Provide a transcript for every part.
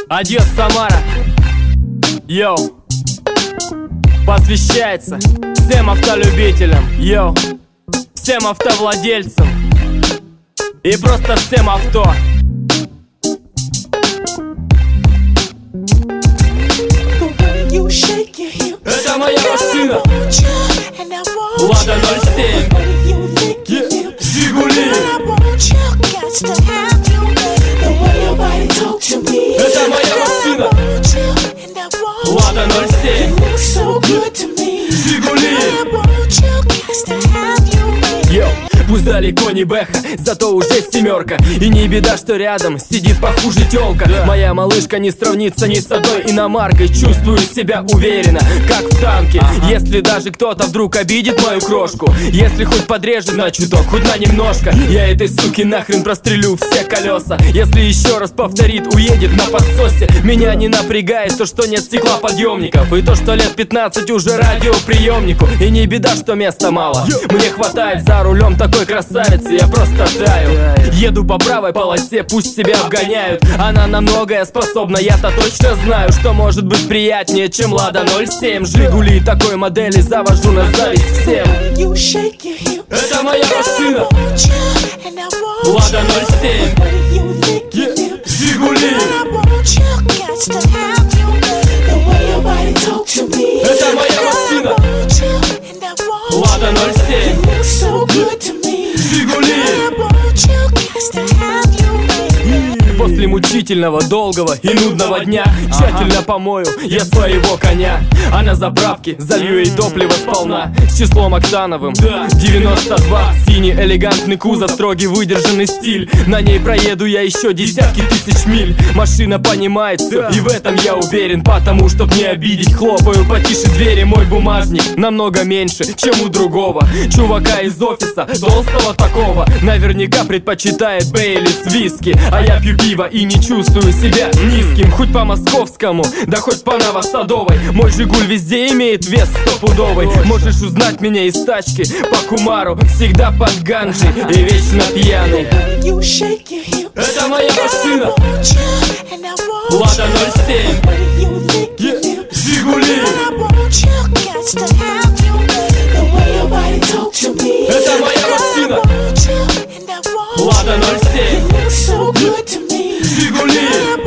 Адьос, Самара. Йоу. Посвящается всем автолюбителям. Йоу. Всем автовладельцам. И просто всем авто. Это моя машина. Лада 07. Жигули. Это моя машина. Лада 07. Жигули. Йоу. Пусть далеко не бэха, зато уже семерка. И не беда, что рядом сидит похуже тёлка. Моя малышка не сравнится ни с одной иномаркой. Чувствую себя уверенно, как в танке. Если даже кто-то вдруг обидит мою крошку, если хоть подрежет на чуток, хоть на немножко, я этой суки нахрен прострелю все колеса. Если еще раз повторит, уедет на подсосе. Меня не напрягает то, что нет стеклоподъемников, и то, что лет 15 уже радиоприемнику. И не беда, что места мало, мне хватает за рулем такой красавицы, я просто таю. Еду по правой полосе, пусть себя обгоняют. Она на многое способна, я-то точно знаю, что может быть приятнее, чем Лада 07. Жигули такой модели завожу на зависть всем. Это моя машина. Лада 07. Жигули. Это моя машина. Лада 07. Жигули. После мучительного, долгого и нудного дня тщательно помою я своего коня, а на заправке залью ей топливо сполна с числом октановым 92. Синий элегантный кузов, строгий выдержанный стиль. На ней проеду я еще десятки тысяч миль. Машина понимает все, и в этом я уверен. Потому, чтоб не обидеть, хлопаю потише двери. Мой бумажник намного меньше, чем у другого чувака из офиса, толстого такого. Наверняка предпочитает Бейлис, виски, а я пью пиво и не чувствую себя низким. Хоть по московскому, да хоть по Новосадовой. Мой Жигуль везде имеет вес стопудовый. Можешь узнать меня из тачки по Кумару, всегда под ганджей и вечно пьяный. Это моя машина. Лада 07. Жигули. Это моя машина. Лада 07. Жигули.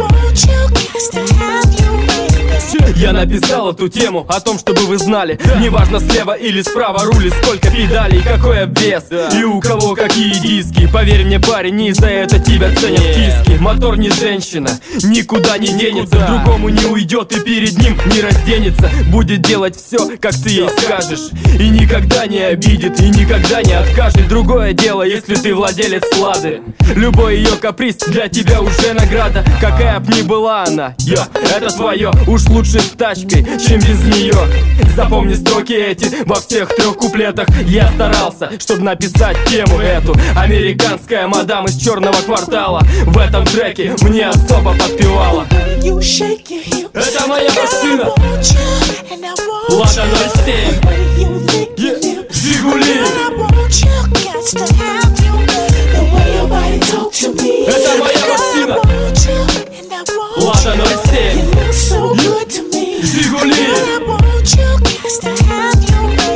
Я написал эту тему о том, чтобы вы знали, неважно слева или справа рулит, сколько педалей, какой обвес и у кого какие диски. Поверь мне, парень, не за это тебя ценят киски. Мотор не женщина, никуда не денется, к другому не уйдет и перед ним не разденется. Будет делать все, как ты ей скажешь, и никогда не обидит, и никогда не откажет. Другое дело, если ты владелец Лады. Любой ее каприз для тебя уже награда. Какая б ни была она, это твое. Уж лучше с тачкой, чем без нее. Запомни строки эти во всех 3 куплетах. Я старался, чтобы написать тему эту. Американская мадам из черного квартала в этом треке мне особо подпевала. Это моя машина. Лада 07. Жигули. Это моя машина. Лада 07. Жигули.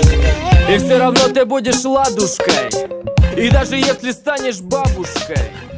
И все равно ты будешь ладушкой, и даже если станешь бабушкой.